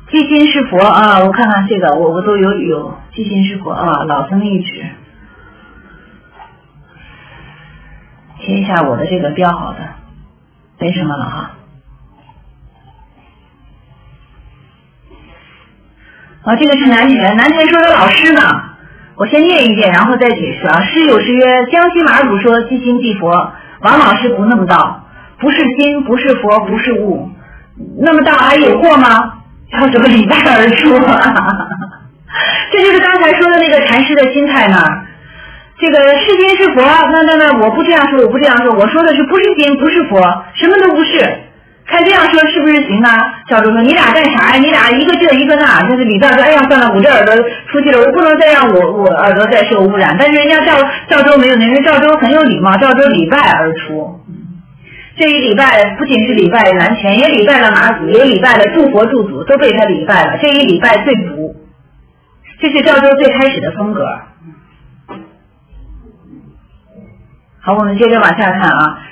即心是佛啊！我看看这个，我都有即心是佛啊，老僧一指。贴一下我的这个标好的，没什么了哈。这个是南田说的老师呢，我先念一遍，然后再解释啊。师有诗曰：江西马祖说即心即佛，王老师不那么道，不是心，不是佛，不是物，那么道还有过吗？叫什么礼拜而出这就是刚才说的那个禅师的心态呢。这个是心是佛，那我不这样说，我说的是不是心，不是佛，什么都不是。看这样说是不是行啊？教授说你俩干啥呀？你俩一个这一个那，就是李大说哎呀算了，我这耳朵出去了，我不能再让我耳朵再受污染。但是人家赵州没有，人家赵州很有礼貌，赵州礼拜而出。这一礼拜不仅是礼拜南泉，也礼拜了马祖，也礼拜了诸佛诸祖，都被他礼拜了。这一礼拜最足，这是赵州最开始的风格。好，我们接着往下看啊。